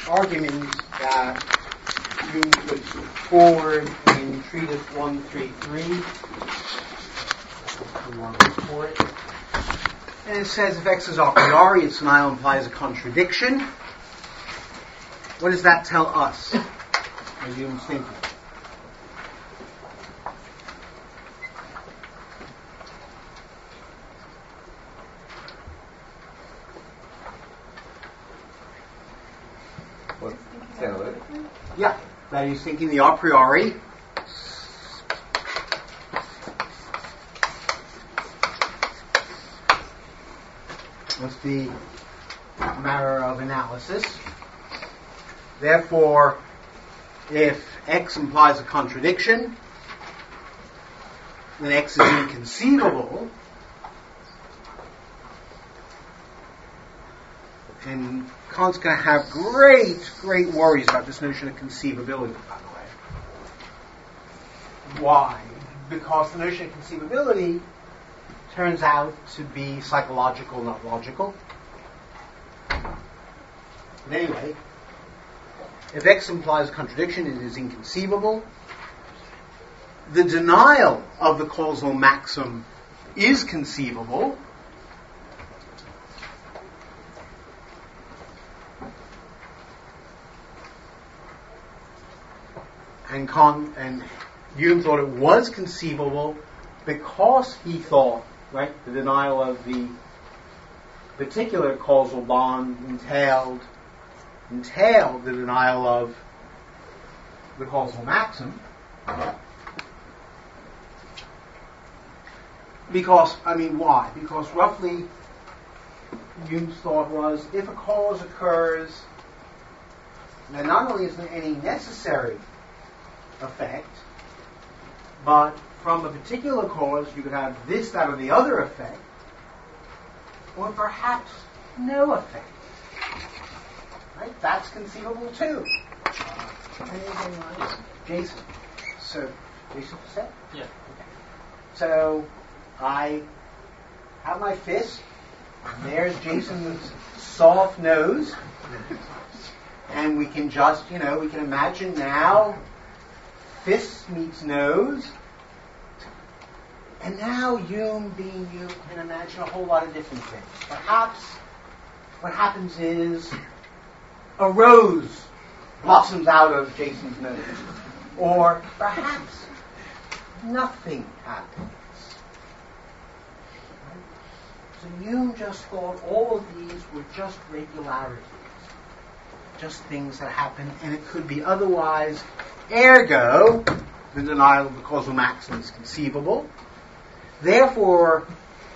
arguments that Hume put forward in Treatise 133. And it says if X is a priori, its denial implies a contradiction. What does that tell us as Hume's thinking? Yeah, that he's thinking the a priori must be a matter of analysis. Therefore, if X implies a contradiction, then X is inconceivable. And Kant's going to have great worries about this notion of conceivability, by the way. Why? Because the notion of conceivability turns out to be psychological, not logical. But anyway, if X implies a contradiction, it is inconceivable. The denial of the causal maxim is conceivable. And Hume thought it was conceivable because he thought, right, the denial of the particular causal bond entailed the denial of the causal maxim. Because, why? Because roughly Hume's thought was if a cause occurs, then not only is there any necessary effect, but from a particular cause you could have this, that, or the other effect, or perhaps no effect. Right? That's conceivable too. Anything else? Jason. So, Jason set? Yeah. Okay. So, I have my fist, and there's Jason's soft nose, and we can just, we can imagine now fist meets nose. And now Hume, being Hume, can imagine a whole lot of different things. Perhaps what happens is a rose blossoms out of Jason's nose. Or perhaps nothing happens. Right? So Hume just thought all of these were just regularities. Just things that happen, and it could be otherwise. Ergo, the denial of the causal maxim is conceivable. Therefore,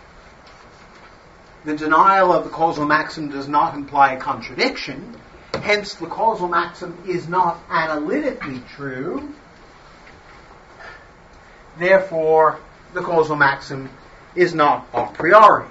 the denial of the causal maxim does not imply a contradiction. Hence, the causal maxim is not analytically true. Therefore, the causal maxim is not a priori.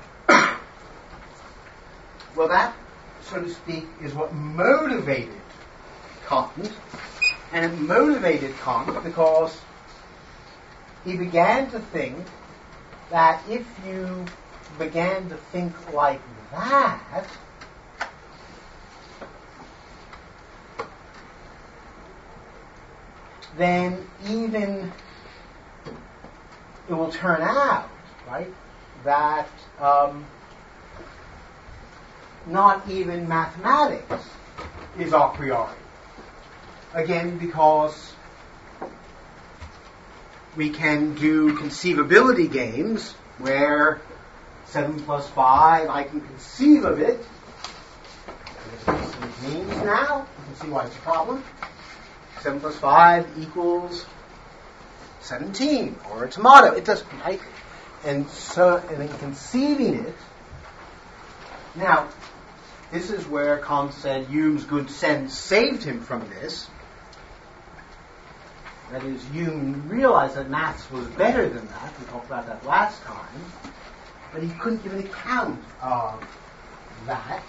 Well, that, so to speak, is what motivated Kant. And it motivated Kant because he began to think that if you began to think like that, then even it will turn out, right, that not even mathematics is a priori. Again, because we can do conceivability games where 7 plus 5, I can conceive of it. What it means now, you can see why it's a problem. 7 plus 5 equals 17, or a tomato. It doesn't, right? And in conceiving it, now, this is where Kant said Hume's good sense saved him from this. That is, Hume realized that maths was better than that. We talked about that last time. But he couldn't give an account of that.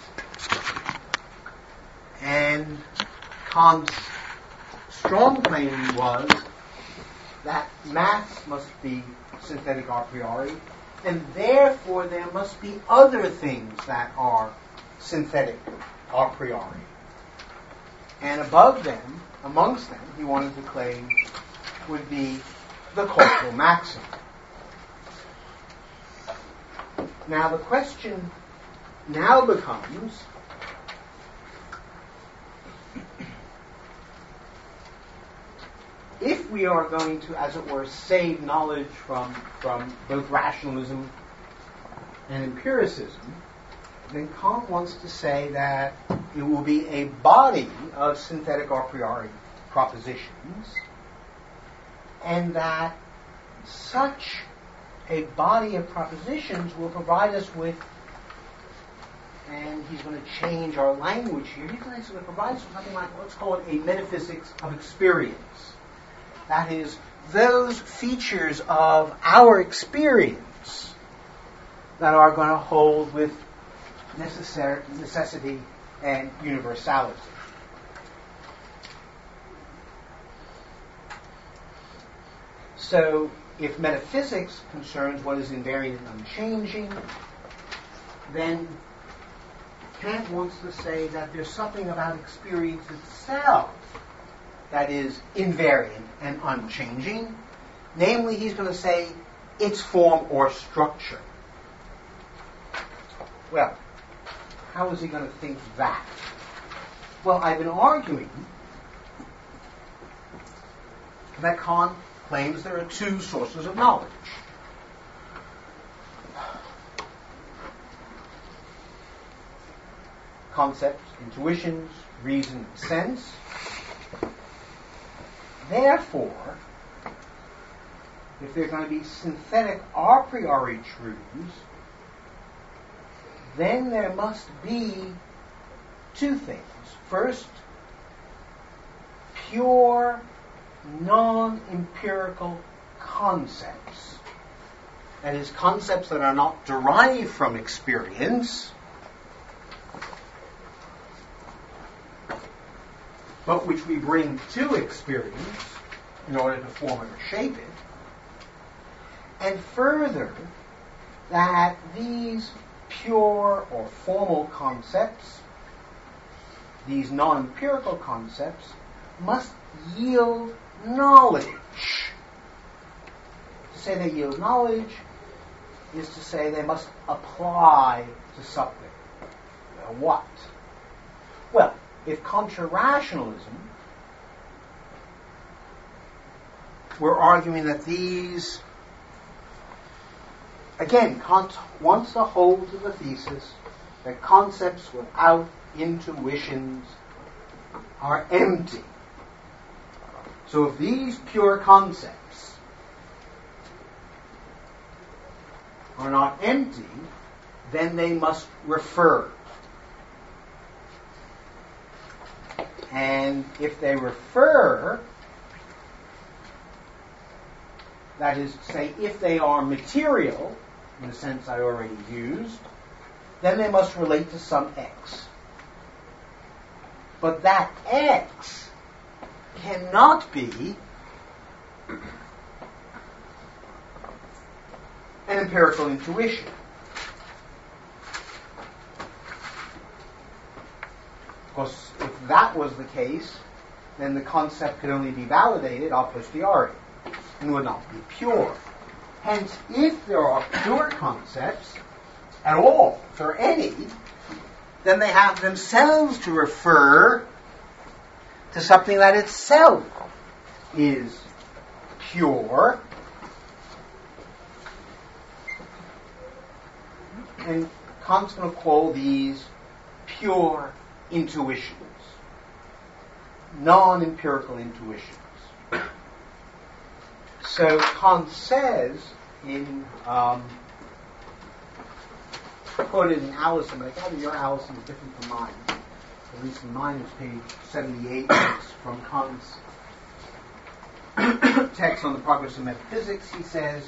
And Kant's strong claim was that maths must be synthetic a priori, and therefore there must be other things that are synthetic a priori. And above them, amongst them, he wanted to claim, would be the cultural maxim. Now the question now becomes, if we are going to, as it were, save knowledge from both rationalism and empiricism, then Kant wants to say that it will be a body of synthetic a priori propositions, and that such a body of propositions will provide us with, and he's going to change our language here, he's going to provide us with something like, let's call it a metaphysics of experience. That is, those features of our experience that are going to hold with necessity and universality. So, if metaphysics concerns what is invariant and unchanging, then Kant wants to say that there's something about experience itself that is invariant and unchanging. Namely, he's going to say its form or structure. Well, how is he going to think that? Well, I've been arguing that Kant claims there are two sources of knowledge. Concepts, intuitions, reason, and sense. Therefore, if they're going to be synthetic a priori truths, then there must be two things. First, pure, non-empirical concepts. That is, concepts that are not derived from experience, but which we bring to experience in order to form it or shape it. And further, that these pure or formal concepts, these non-empirical concepts, must yield knowledge. To say they yield knowledge is to say they must apply to something. What? Well, if contra-rationalism, we're arguing that these, again, Kant wants to hold to the thesis that concepts without intuitions are empty. So if these pure concepts are not empty, then they must refer. And if they refer, that is to say, if they are material, in the sense I already used, then they must relate to some X. But that X cannot be an empirical intuition. Of course, if that was the case, then the concept could only be validated a posteriori and would not be pure. Hence, if there are pure concepts at all, if there are any, then they have themselves to refer to something that itself is pure. And Kant's going to call these pure intuitions, non-empirical intuitions. So Kant says in quoted in Allison, but I gather your Allison is different from mine. At least in mine is page 78. It's from Kant's text on the progress of metaphysics. He says,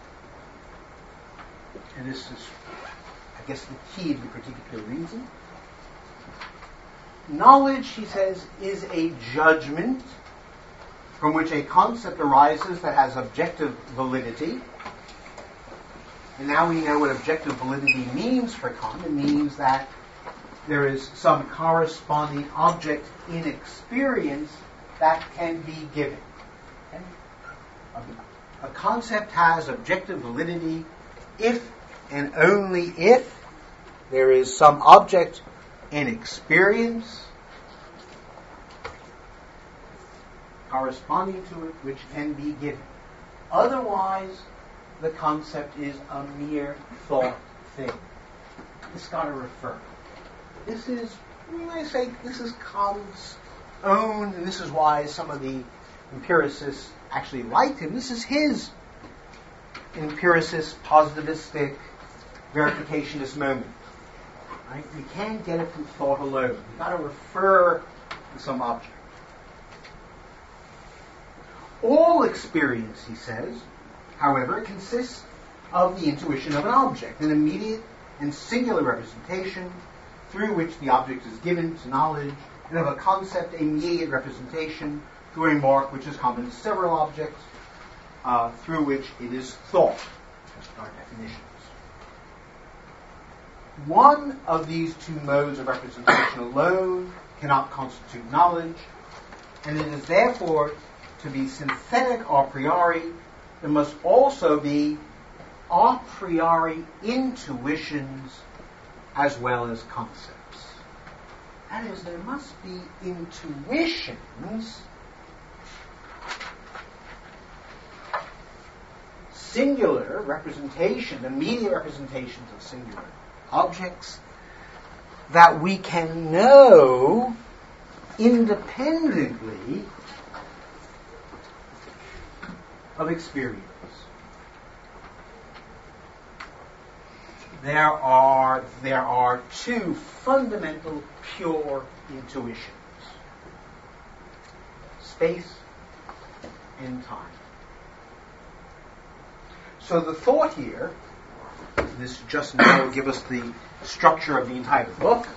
and this is, I guess, the key to the critique of pure reason. Knowledge, he says, is a judgment from which a concept arises that has objective validity. And now we know what objective validity means for Kant. It means that there is some corresponding object in experience that can be given. Okay? A concept has objective validity if and only if there is some object in experience corresponding to it which can be given. Otherwise, the concept is a mere thought thing. It's got to refer. This is, when I say this is Kant's own, and this is why some of the empiricists actually liked him. This is his empiricist, positivistic, verificationist moment. Right? You can't get it from thought alone. You've got to refer to some object. All experience, he says, however, consists of the intuition of an object, an immediate and singular representation through which the object is given to knowledge, and of a concept, immediate representation through a mark which is common to several objects, through which it is thought. Just our definitions. One of these two modes of representation alone cannot constitute knowledge, and it is therefore to be synthetic a priori, there must also be a priori intuitions as well as concepts. That is, there must be intuitions, singular representation, immediate representations of singular objects that we can know independently of experience. There are two fundamental pure intuitions: space and time. So the thought here, this just now will give us the structure of the entire book.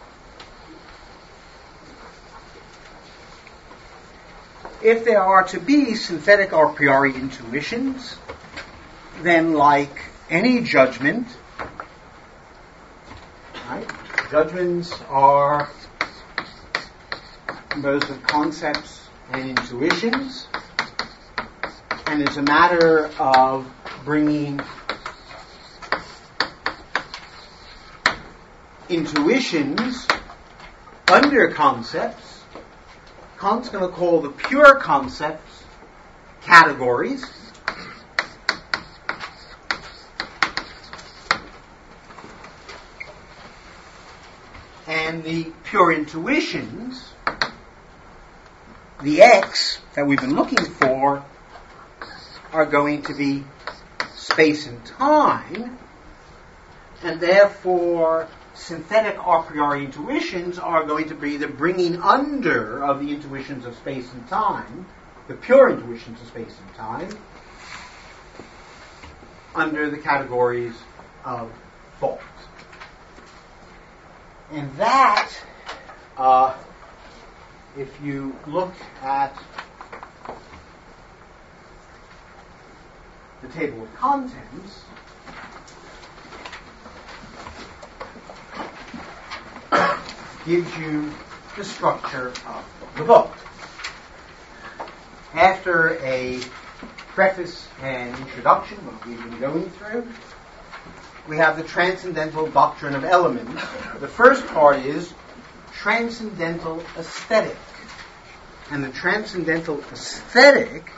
If there are to be synthetic a priori intuitions, then like any judgment, right, judgments are composed of concepts and intuitions, and it's a matter of bringing intuitions under concepts. Kant's going to call the pure concepts categories. And the pure intuitions, the X that we've been looking for, are going to be space and time, and therefore synthetic a priori intuitions are going to be the bringing under of the intuitions of space and time, the pure intuitions of space and time, under the categories of thought. And that, if you look at the table of contents, gives you the structure of the book. After a preface and introduction, what we've been going through, we have the transcendental doctrine of elements. The first part is transcendental aesthetic. And the transcendental aesthetic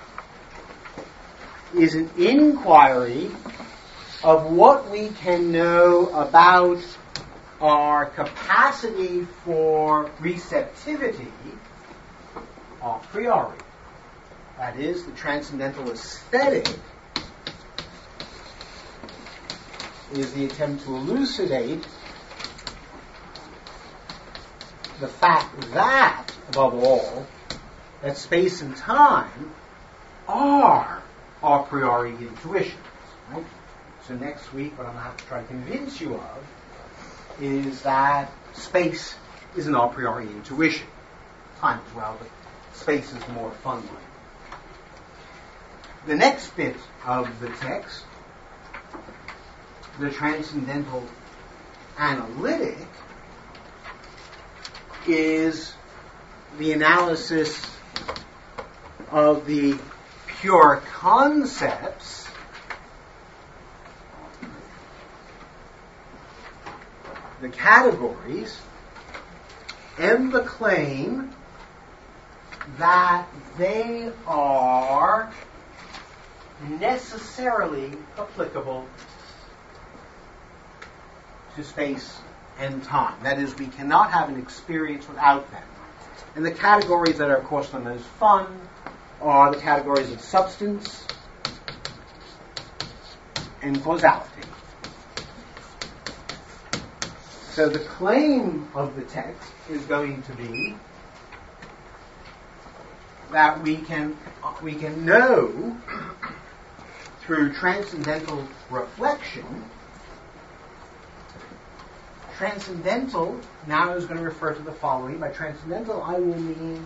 is an inquiry of what we can know about our capacity for receptivity a priori. That is, the transcendental aesthetic is the attempt to elucidate the fact that, above all, that space and time are a priori intuitions. Right? So next week, what I'm going to have to try to convince you of is that space is an a priori intuition. Time as well, but space is more fun one. The next bit of the text, the transcendental analytic, is the analysis of the pure concepts the categories and the claim that they are necessarily applicable to space and time. That is, we cannot have an experience without them. And the categories that are, of course, the most fun are the categories of substance and causality. So the claim of the text is going to be that we can know through transcendental reflection. Transcendental now is going to refer to the following. By transcendental, I will mean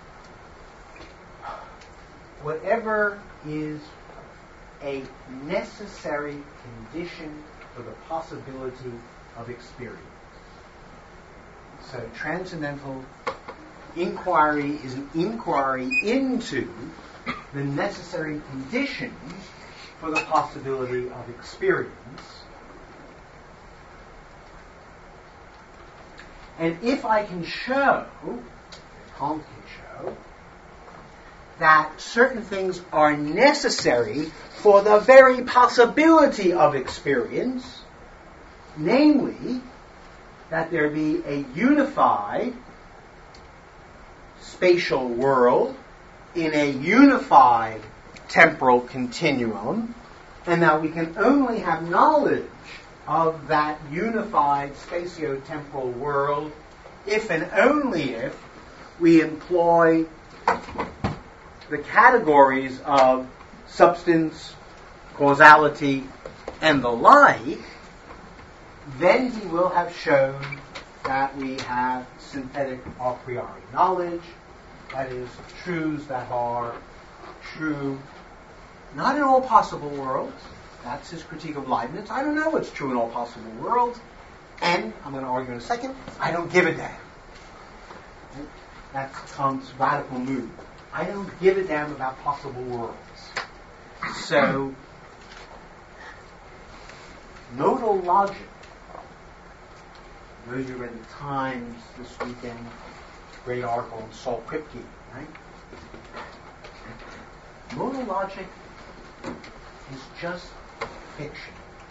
whatever is a necessary condition for the possibility of experience. So transcendental inquiry is an inquiry into the necessary conditions for the possibility of experience. And if I can show, Kant can show, that certain things are necessary for the very possibility of experience, namely, that there be a unified spatial world in a unified temporal continuum, and that we can only have knowledge of that unified spatio-temporal world if and only if we employ the categories of substance, causality, and the like, then he will have shown that we have synthetic a priori knowledge, that is, truths that are true not in all possible worlds. That's his critique of Leibniz. I don't know what's true in all possible worlds, and, I'm going to argue in a second, I don't give a damn. That's Kant's radical move. I don't give a damn about possible worlds. So, modal logic. Those of you who read the Times this weekend, great article on Saul Kripke, right? Modal logic is just fiction.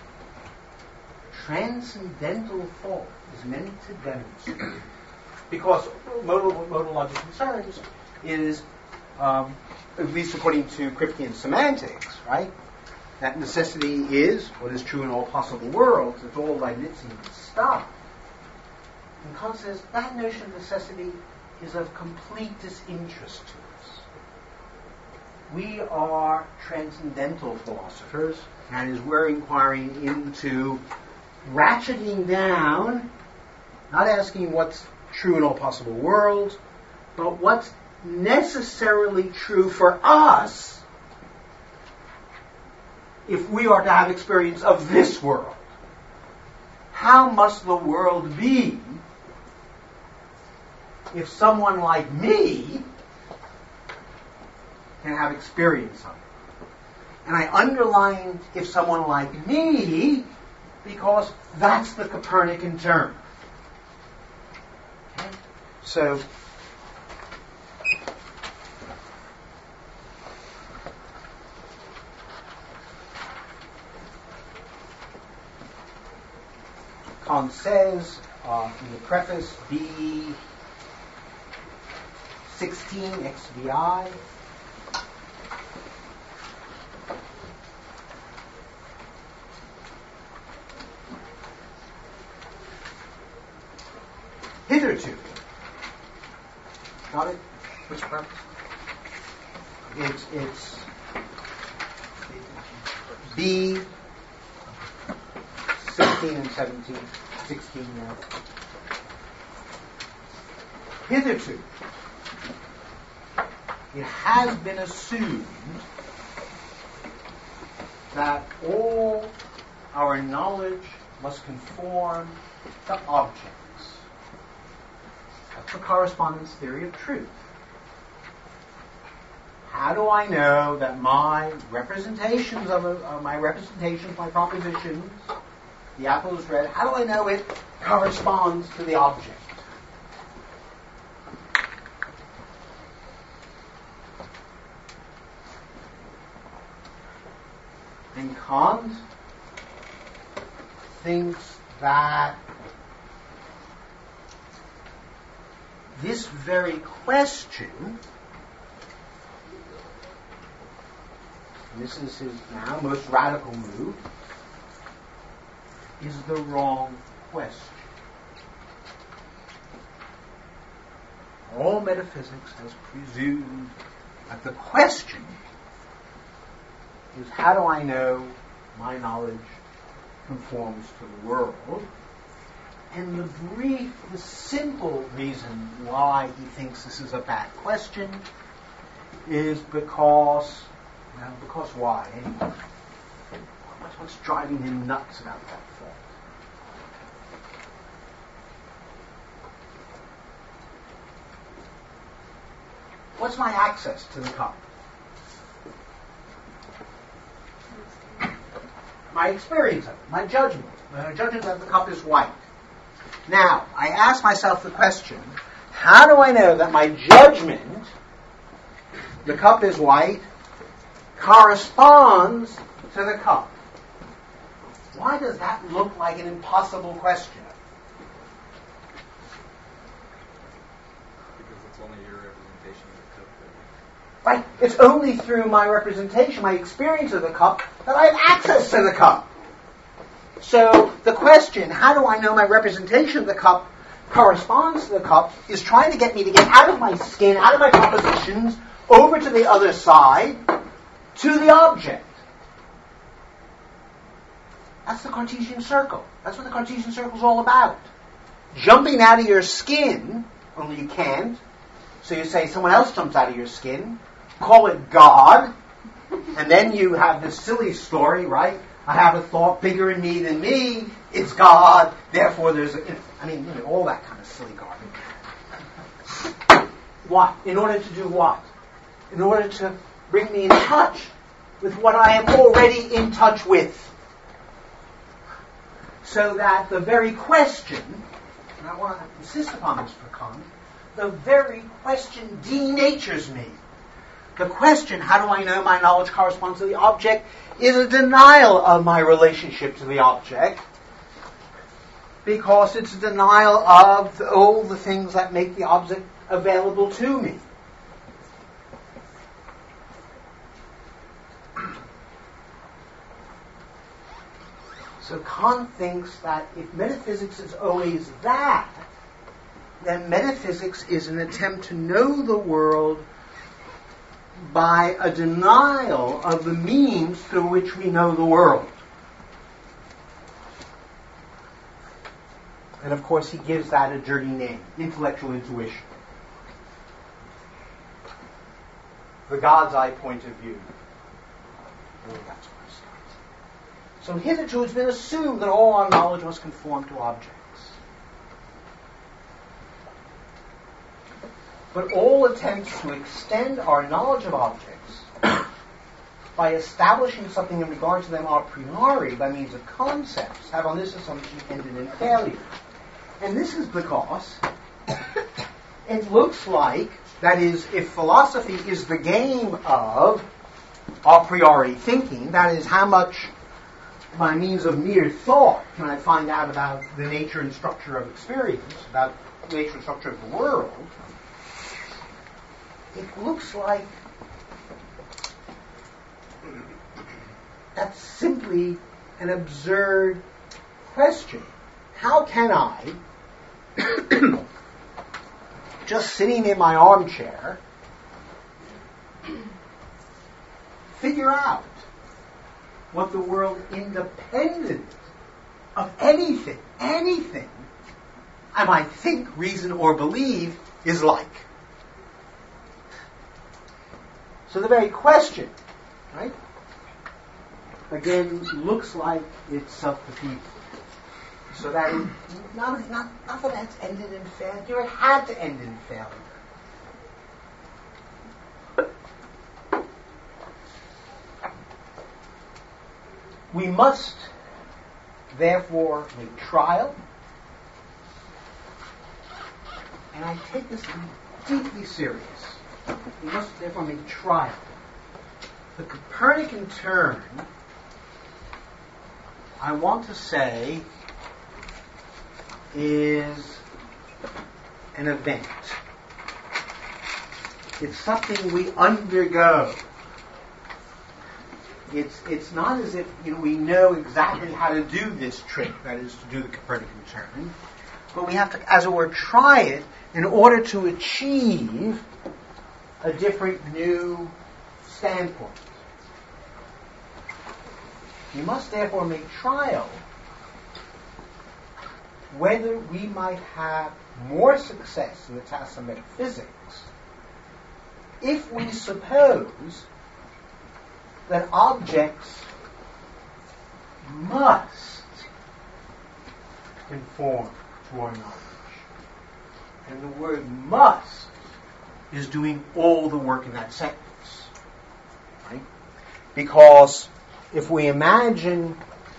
Transcendental thought is meant to demonstrate, because modal logic concerns is, at least according to Kripkean semantics, right? That necessity is what is true in all possible worlds. It's all Leibnizian stuff. And Kant says that notion of necessity is of complete disinterest to us. We are transcendental philosophers, and as we're inquiring into ratcheting down, not asking what's true in all possible worlds, but what's necessarily true for us if we are to have experience of this world. How must the world be if someone like me can have experience of it? And I underlined if someone like me because that's the Copernican term. Okay? So, Kant says in the preface, B16 XVI, hitherto. Got it? Which part? It's B 16 and 17. 16 now. Hitherto, it has been assumed that all our knowledge must conform to objects. for correspondence theory of truth. How do I know that my representations my propositions, the apple is red, how do I know it corresponds to the object? And Kant thinks that this very question, and this is his now most radical move, is the wrong question. All metaphysics has presumed that the question is, how do I know my knowledge conforms to the world? And the simple reason why he thinks this is a bad because why? Anyway, what's driving him nuts about that thought? What's my access to the cup? My experience of it, my judgment that the cup is white. Now, I ask myself the question, how do I know that my judgment, the cup is white, corresponds to the cup? Why does that look like an impossible question? Because it's only your representation of the cup. Right? It's only through my representation, my experience of the cup, that I have access to the cup. So the question, how do I know my representation of the cup corresponds to the cup, is trying to get me to get out of my skin, out of my propositions, over to the other side, to the object. That's the Cartesian circle. That's what the Cartesian circle is all about. Jumping out of your skin, only you can't. So you say someone else jumps out of your skin, call it God, and then you have this silly story, right? I have a thought bigger in me than me, it's God, therefore there's all that kind of silly garbage. What? In order to do what? In order to bring me in touch with what I am already in touch with. So that the very question, and I want to insist upon this for Kant, the very question denatures me. The question, how do I know my knowledge corresponds to the object, is a denial of my relationship to the object, because it's a denial of all the things that make the object available to me. So Kant thinks that if metaphysics is always that, then metaphysics is an attempt to know the world by a denial of the means through which we know the world. And of course he gives that a dirty name, intellectual intuition. The God's eye point of view. Oh, that's where it starts. So hitherto it's been assumed that all our knowledge must conform to objects. But all attempts to extend our knowledge of objects by establishing something in regard to them a priori by means of concepts have on this assumption ended in failure. And this is because it looks like, that is, if philosophy is the game of a priori thinking, that is, how much by means of mere thought can I find out about the nature and structure of experience, about the nature and structure of the world, it looks like that's simply an absurd question. How can I, just sitting in my armchair, figure out what the world independent of anything I might think, reason, or believe is like? So the very question, right, again, looks like it's self-defeating. So that not that that's ended in failure. It had to end in failure. We must therefore make trial, and I take this deeply serious. We must therefore make trial. The Copernican turn, I want to say, is an event. It's something we undergo. It's not as if we know exactly how to do this trick, that is to do the Copernican turn, but we have to, as it were, try it in order to achieve a different new standpoint. We must therefore make trial whether we might have more success in the task of metaphysics if we suppose that objects must conform to our knowledge. And the word must is doing all the work in that sentence. Right? Because if we imagine,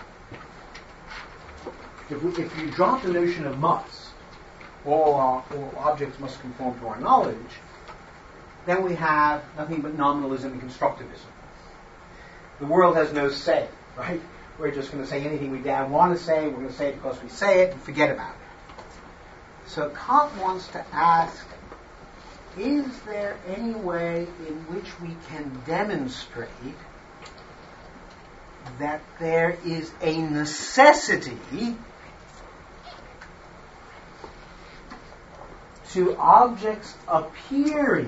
if you drop the notion of must, all objects must conform to our knowledge, then we have nothing but nominalism and constructivism. The world has no say, right? We're just going to say anything we damn want to say. We're going to say it because we say it and forget about it. So Kant wants to ask, is there any way in which we can demonstrate that there is a necessity to objects appearing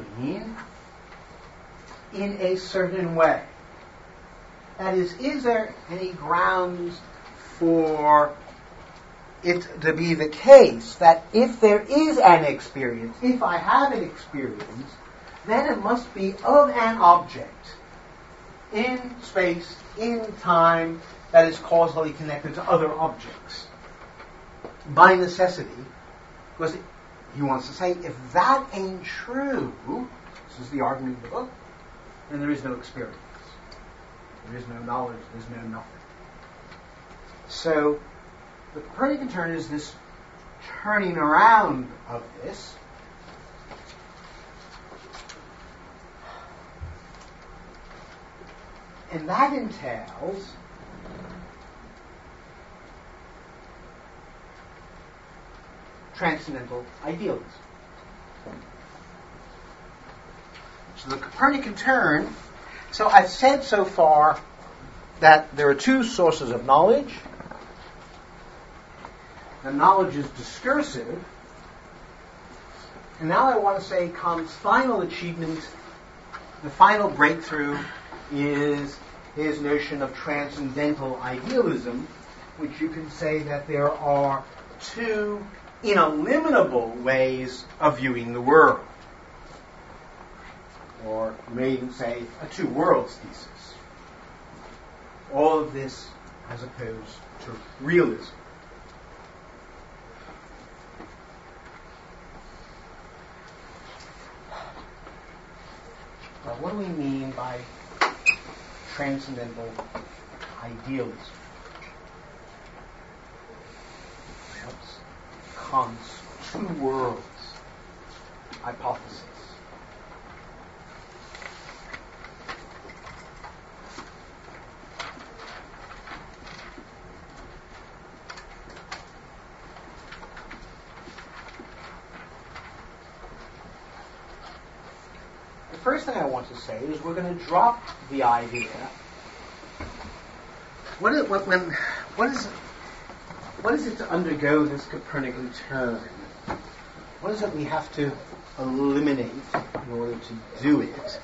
in a certain way? That is there any grounds for it to be the case that if there is an experience, if I have an experience, then it must be of an object in space, in time, that is causally connected to other objects by necessity? Because he wants to say, if that ain't true, this is the argument of the book, then there is no experience. There is no knowledge, there's no nothing. So, the Copernican turn is this turning around of this. And that entails transcendental idealism. So the Copernican turn, so I've said so far that there are two sources of knowledge. The knowledge is discursive. And now I want to say Kant's final achievement, the final breakthrough, is his notion of transcendental idealism, which you can say that there are two ineliminable ways of viewing the world. Or you may even say a two worlds thesis. All of this as opposed to realism. Now, what do we mean by transcendental idealism? That's Kant's two worlds hypothesis. The first thing I want to say is we're going to drop the idea. What is it to undergo this Copernican turn? What is it we have to eliminate in order to do it?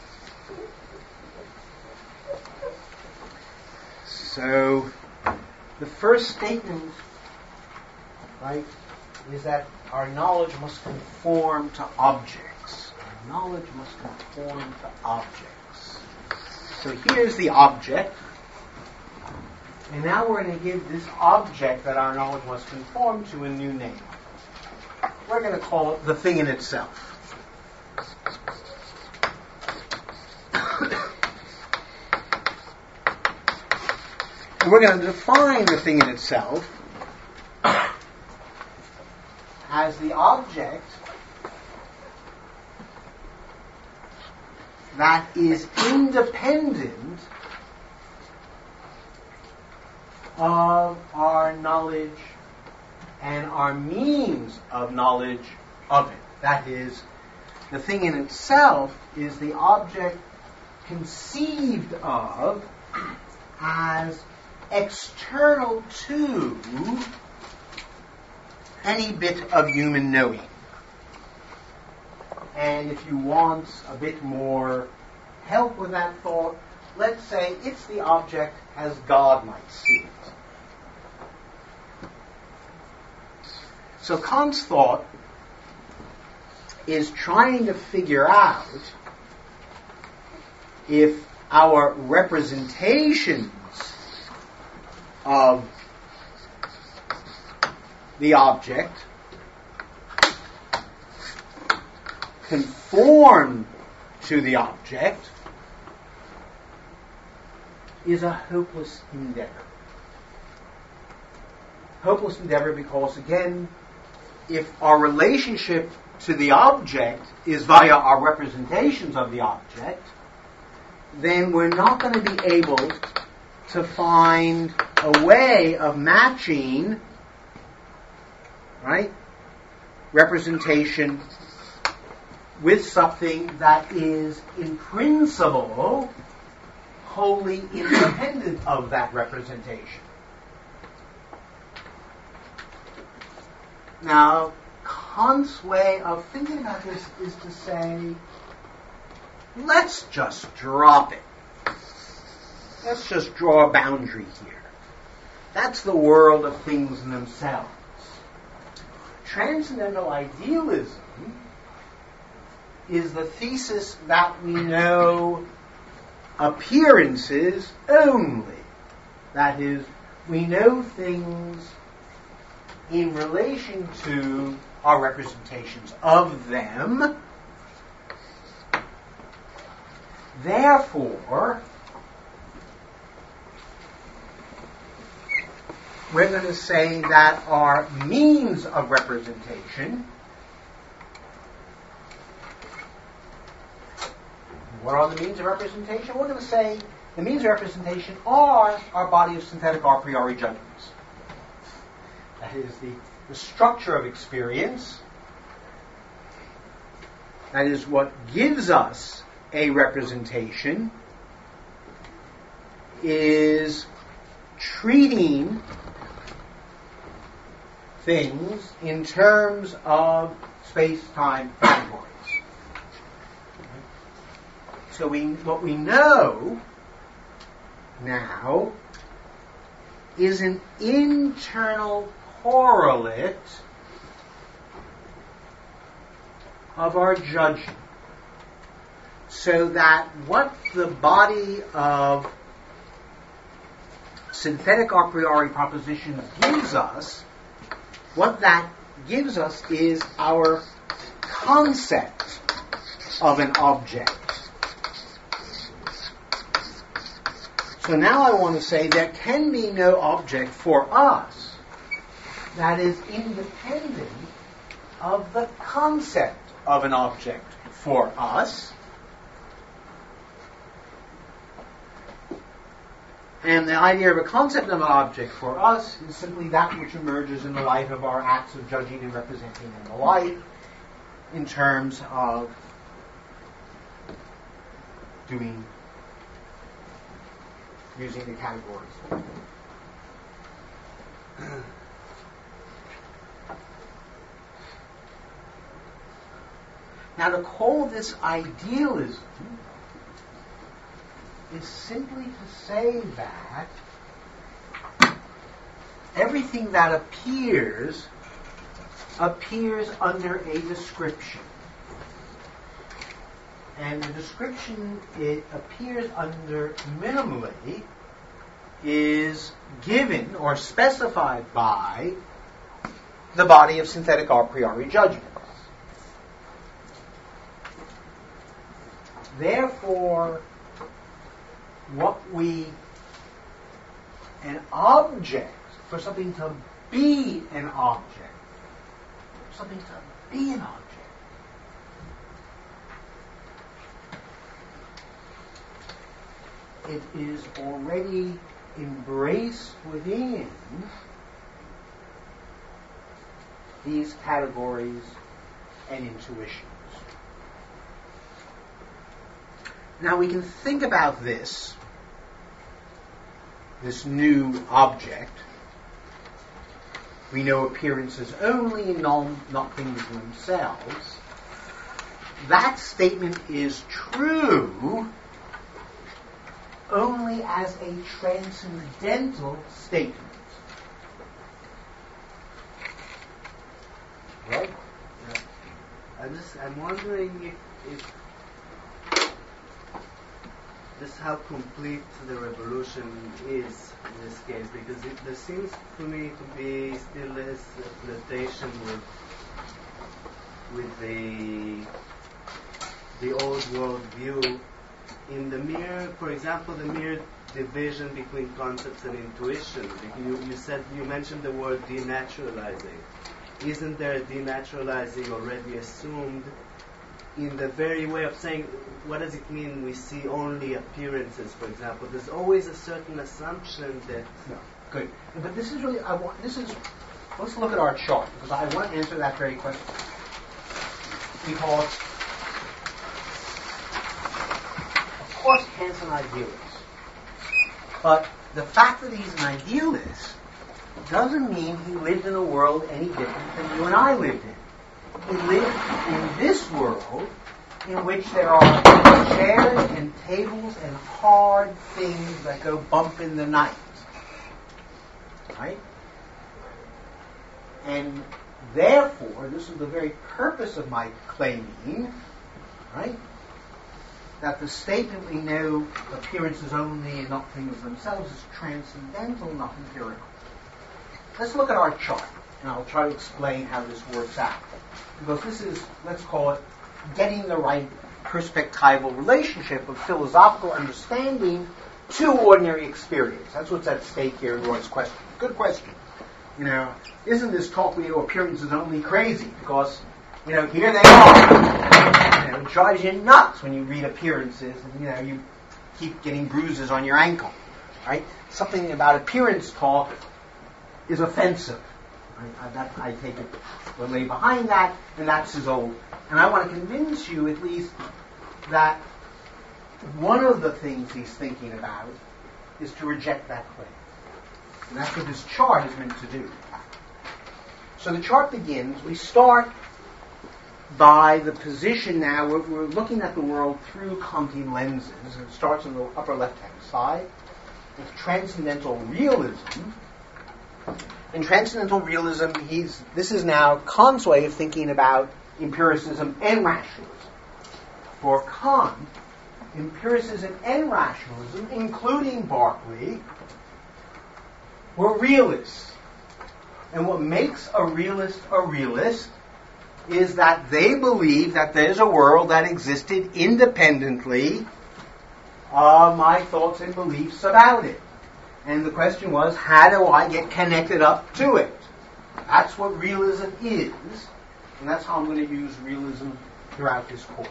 So, the first statement, right, is that our knowledge must conform to objects. Knowledge must conform to objects. So here's the object. And now we're going to give this object that our knowledge must conform to a new name. We're going to call it the thing in itself. And we're going to define the thing in itself as the object that is independent of our knowledge and our means of knowledge of it. That is, the thing in itself is the object conceived of as external to any bit of human knowing. And if you want a bit more help with that thought, let's say it's the object as God might see it. So Kant's thought is trying to figure out if our representations of the object conform to the object is a hopeless endeavor. Hopeless endeavor because, again, if our relationship to the object is via our representations of the object, then we're not going to be able to find a way of matching, right, representation with something that is in principle wholly independent of that representation. Now, Kant's way of thinking about this is to say, let's just drop it. Let's just draw a boundary here. That's the world of things in themselves. Transcendental idealism is the thesis that we know appearances only. That is, we know things in relation to our representations of them. Therefore, we're going to say that our means of representation, what are the means of representation? We're going to say the means of representation are our body of synthetic a priori judgments. That is the structure of experience. That is what gives us a representation, is treating things in terms of space-time categories. So what we know now is an internal correlate of our judgment. So that what the body of synthetic a priori propositions gives us, what that gives us is our concept of an object. So now I want to say there can be no object for us that is independent of the concept of an object for us. And the idea of a concept of an object for us is simply that which emerges in the light of our acts of judging and representing and the like, in terms of using the categories. Now, to call this idealism is simply to say that everything that appears under a description. And the description it appears under minimally is given or specified by the body of synthetic a priori judgments. Therefore, an object, for something to be an object, it is already embraced within these categories and intuitions. Now we can think about this new object. We know appearances only, not things themselves. That statement is true only as a transcendental statement. Right? Yeah. I'm wondering if just how complete the revolution is in this case, because there seems to me to be still less flirtation with the old world view in the mere, for example, the mere division between concepts and intuition. You mentioned the word denaturalizing. Isn't there a denaturalizing already assumed in the very way of saying, what does it mean we see only appearances, for example? There's always a certain assumption that... No, good. But this is really, let's look at our chart, because I want to answer that very question. Because, of course, Kant's an idealist. But the fact that he's an idealist doesn't mean he lived in a world any different than you and I lived in. He lived in this world in which there are chairs and tables and hard things that go bump in the night. Right? And therefore, this is the very purpose of my claiming, right, that the statement we know appearances only and not things themselves is transcendental, not empirical. Let's look at our chart, and I'll try to explain how this works out. Because this is, let's call it, getting the right perspectival relationship of philosophical understanding to ordinary experience. That's what's at stake here in Roy's question. Good question. Isn't this talk we know appearances only crazy? Because, here they are. It drives you nuts when you read appearances and, you keep getting bruises on your ankle. Right? Something about appearance talk is offensive. I take it the way behind that, and that's his old. And I want to convince you, at least, that one of the things he's thinking about is to reject that claim. And that's what this chart is meant to do. So the chart begins, we start by the position now, we're looking at the world through Kantian lenses. It starts on the upper left-hand side with transcendental realism. In transcendental realism, this is now Kant's way of thinking about empiricism and rationalism. For Kant, empiricism and rationalism, including Berkeley, were realists. And what makes a realist is that they believe that there's a world that existed independently of my thoughts and beliefs about it. And the question was, how do I get connected up to it? That's what realism is. And that's how I'm going to use realism throughout this course.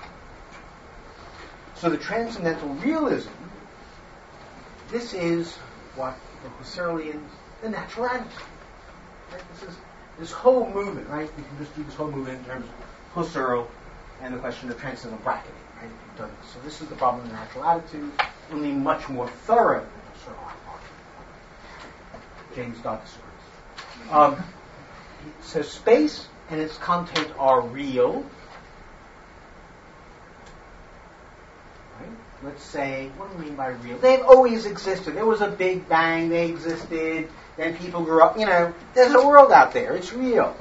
So the transcendental realism, this is what the Husserlians, the natural attitude. Right? This whole movement, right? We can just do this whole movement in terms of Husserl and the question of transcendental bracketing. Right? So this is the problem of the natural attitude, only much more thorough than Husserl. James Dodd disagrees. So space and its content are real. Right? Let's say, what do we mean by real? They've always existed. There was a big bang, they existed, then people grew up. There's a world out there. It's real.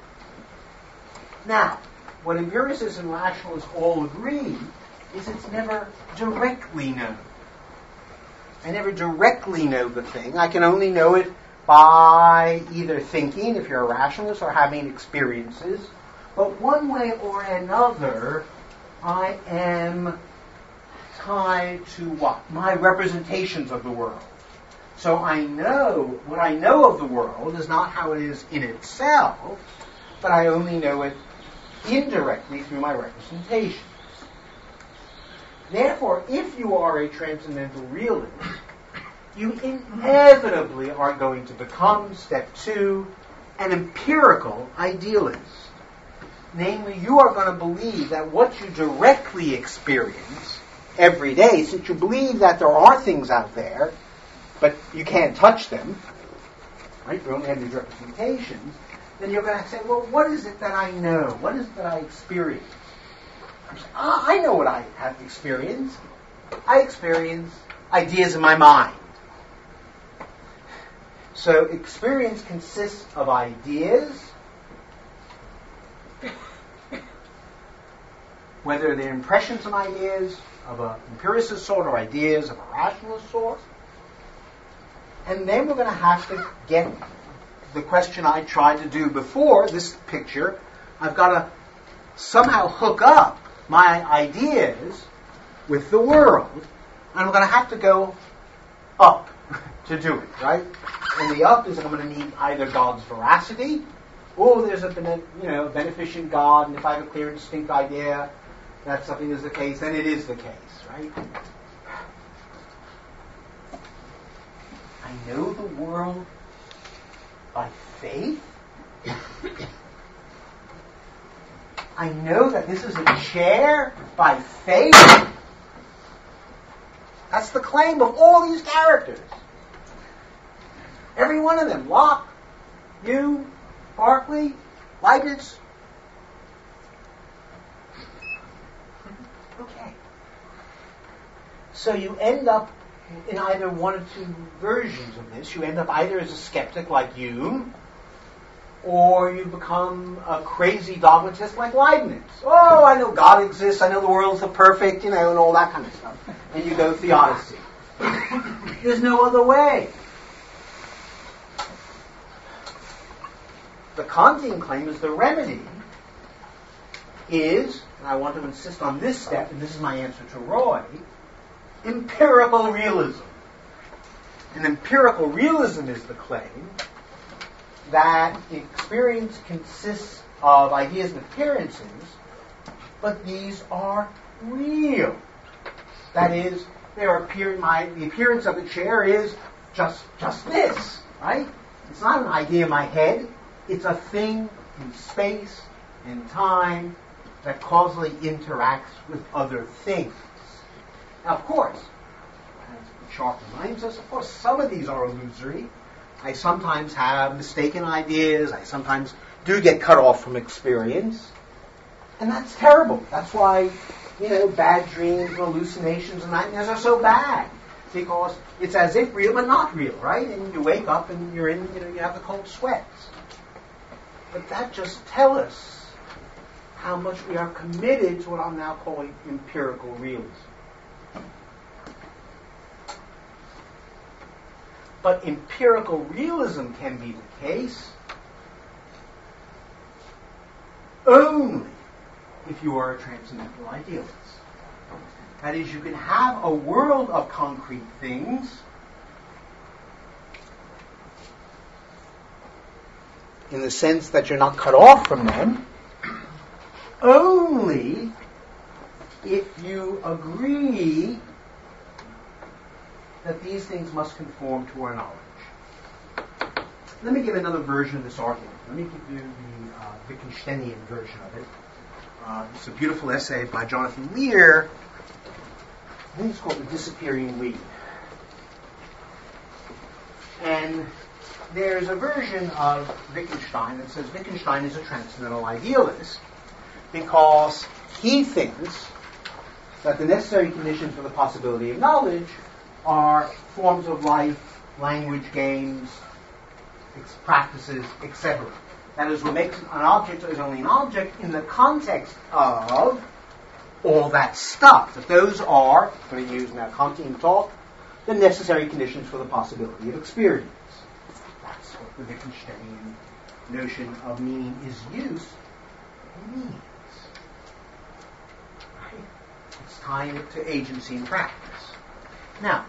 Now, what empiricists and rationalists all agree is it's never directly known. I never directly know the thing. I can only know it by either thinking, if you're a rationalist, or having experiences. But one way or another, I am tied to what? My representations of the world. So I know, what I know of the world is not how it is in itself, but I only know it indirectly through my representations. Therefore, if you are a transcendental realist, you inevitably are going to become, step 2, an empirical idealist. Namely, you are going to believe that what you directly experience every day, since you believe that there are things out there, but you can't touch them, right? You only have these representations, then you're going to say, well, what is it that I know? What is it that I experience? I know what I have experienced. I experience ideas in my mind. So experience consists of ideas, whether they're impressions of ideas of an empiricist sort or ideas of a rationalist sort. And then we're going to have to get the question I tried to do before, this picture. I've got to somehow hook up my ideas with the world, and I'm going to have to go up to do it, right? And the up is I'm going to need either God's veracity, or there's a beneficent God, and if I have a clear and distinct idea that something is the case, then it is the case, right? I know the world by faith. I know that this is a chair by faith. That's the claim of all these characters. Every one of them. Locke, Hume, Berkeley, Leibniz. Okay. So you end up in either one or two versions of this. You end up either as a skeptic like Hume, or you become a crazy dogmatist like Leibniz. Oh, I know God exists, I know the world's the perfect, and all that kind of stuff. And you go theodicy. There's no other way. The Kantian claim is the remedy is, and I want to insist on this step, and this is my answer to Roy, empirical realism. And empirical realism is the claim that experience consists of ideas and appearances, but these are real. That is, the appearance of a chair is just this, right? It's not an idea in my head. It's a thing in space and time that causally interacts with other things. Now, of course, as the chart reminds us, of course, some of these are illusory. I sometimes have mistaken ideas. I sometimes do get cut off from experience. And that's terrible. That's why, bad dreams and hallucinations and nightmares are so bad. Because it's as if real but not real, right? And you wake up and you have the cold sweats. But that just tells us how much we are committed to what I'm now calling empirical realism. But empirical realism can be the case only if you are a transcendental idealist. That is, you can have a world of concrete things in the sense that you're not cut off from them only if you agree that these things must conform to our knowledge. Let me give another version of this argument. Let me give you the Wittgensteinian version of it. It's a beautiful essay by Jonathan Lear. I think it's called The Disappearing Weed. And there's a version of Wittgenstein that says Wittgenstein is a transcendental idealist because he thinks that the necessary conditions for the possibility of knowledge are forms of life, language, games, practices, etc. That is, what makes an object is only an object in the context of all that stuff. That those are, I'm going to use now Kantian talk, the necessary conditions for the possibility of experience. That's what the Wittgensteinian notion of meaning is use means. Right? It's tying it to agency and practice. Now,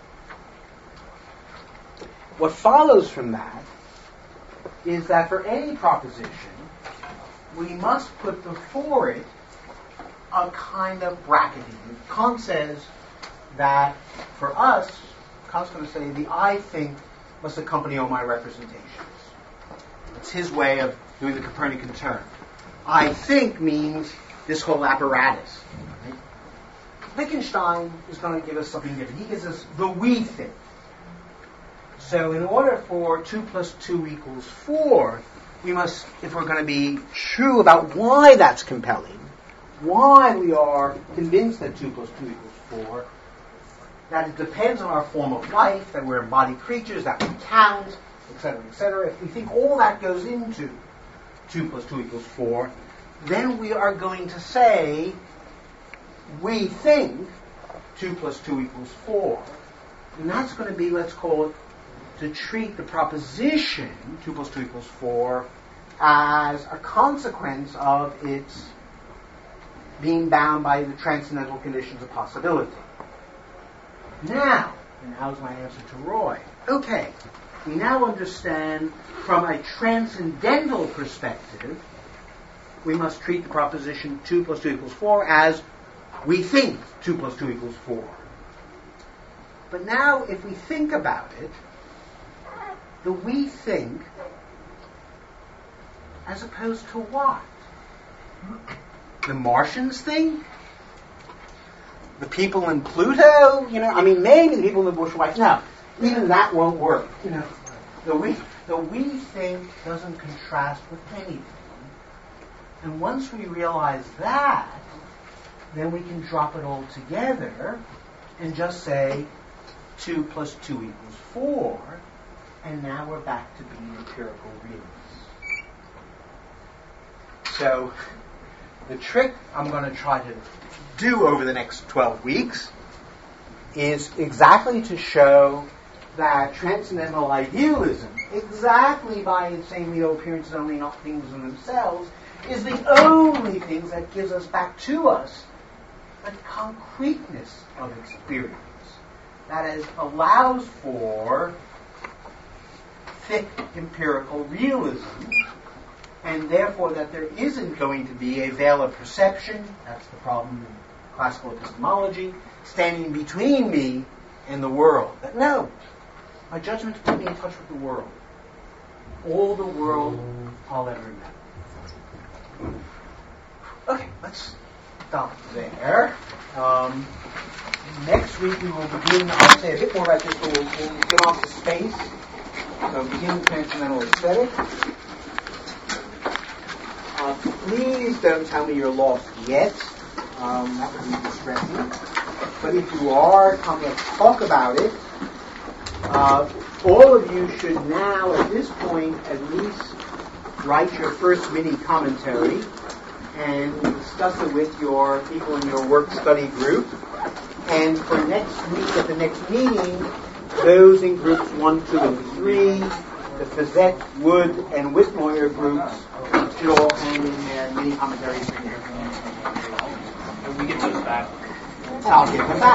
what follows from that is that for any proposition, we must put before it a kind of bracketing. Kant says that for us, Kant's going to say the I think must accompany all my representations. It's his way of doing the Copernican term. I think means this whole apparatus. Right? Wittgenstein is going to give us something different. He gives us the we think. So in order for 2 plus 2 equals 4, we must, if we're going to be true about why that's compelling, why we are convinced that 2 plus 2 equals 4, that it depends on our form of life, that we're embodied creatures, that we count, etc., etc. If we think all that goes into 2 plus 2 equals 4, then we are going to say, we think 2 plus 2 equals 4. And that's going to be, let's call it, to treat the proposition 2 plus 2 equals 4 as a consequence of its being bound by the transcendental conditions of possibility. Now, and how's my answer to Roy? Okay, we now understand from a transcendental perspective, we must treat the proposition 2 plus 2 equals 4 as we think 2 plus 2 equals 4. But now, if we think about it, the we think as opposed to what? The Martians think? The people in Pluto? Maybe the people in the Bush White. No, even that won't work. The we think doesn't contrast with anything. And once we realize that, then we can drop it all together and just say 2 plus 2 equals 4, and now we're back to being empirical realists. So, the trick I'm going to try to do over the next 12 weeks is exactly to show that transcendental idealism, exactly by its saying the appearances only, not things in themselves, is the only thing that gives us back to us the concreteness of experience. That is, allows for thick empirical realism, and therefore that there isn't going to be a veil of perception, that's the problem in classical epistemology, standing between me and the world. That no, my judgments put me in touch with the world. All the world I'll ever know. Okay, let's stop there. Next week we will begin, I'll say a bit more about this, but we'll get off to space. So begin with transcendental aesthetic. Please don't tell me you're lost yet. That would be distressing. But if you are, come let's talk about it. All of you should now, at this point, at least write your first mini commentary and discuss it with your people in your work-study group. And for next week, at the next meeting, those in groups 1, 2, and 3, the Fazette, Wood, and Whitmoyer groups should all hand in their mini commentaries. And we get those back. I'll give them back.